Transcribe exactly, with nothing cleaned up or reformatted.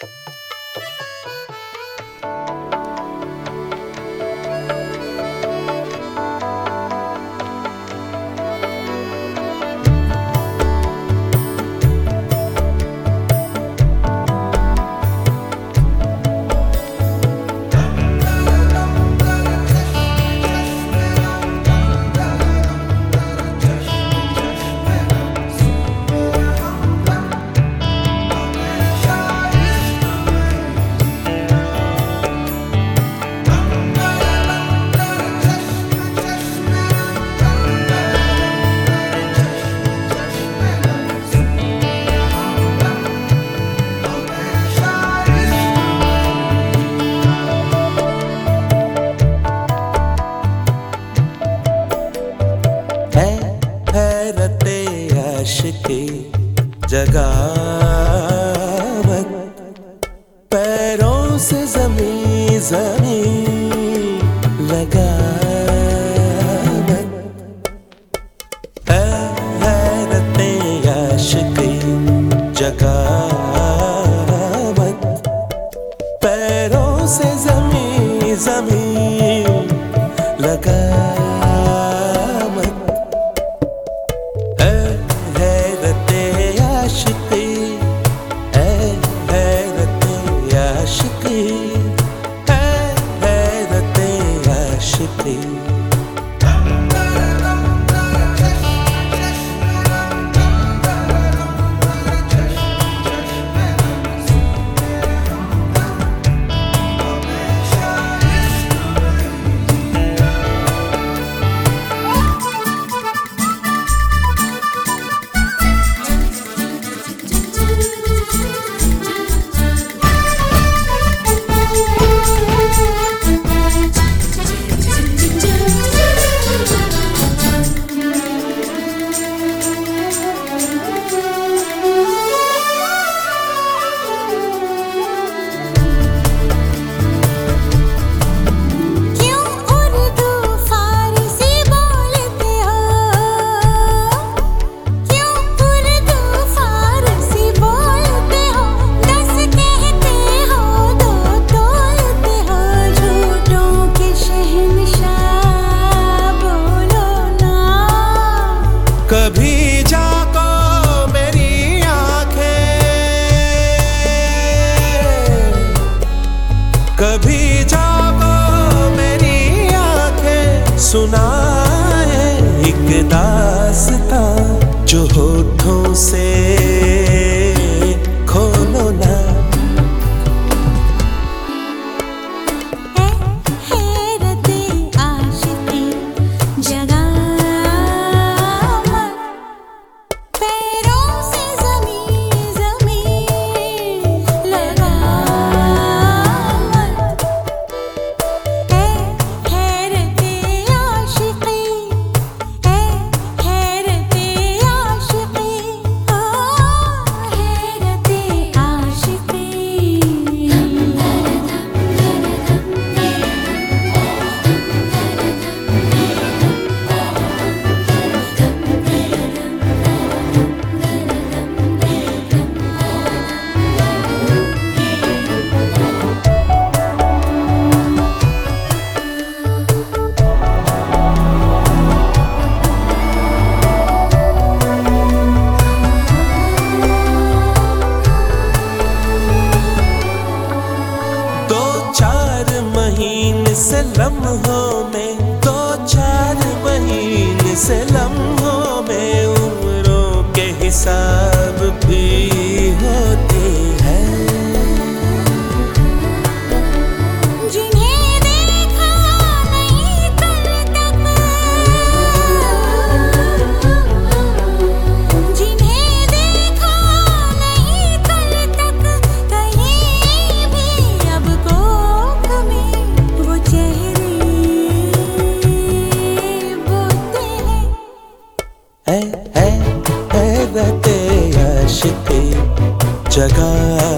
आशिकी जगावत, पैरों से ज़मीं ज़मीं लगावत, है हैरते आशिकी जगावत, पैरों से ज़मीं ज़मीं लगावत। कभी जाको मेरी आँखें, कभी जाको मेरी आँखें, सुनाए एक दास्तां जो होठों से खोलो ना। से लम्हों में, दो चार महीने से लम्हों में उम्रों के हिसाब भी होते हैं। जिन्हें देखा नहीं कल तक, जिन्हें देखा नहीं कल तक, कहीं भी अब कोख में वो चेहरे बोते हैं। है है है रहते आशिकी जगह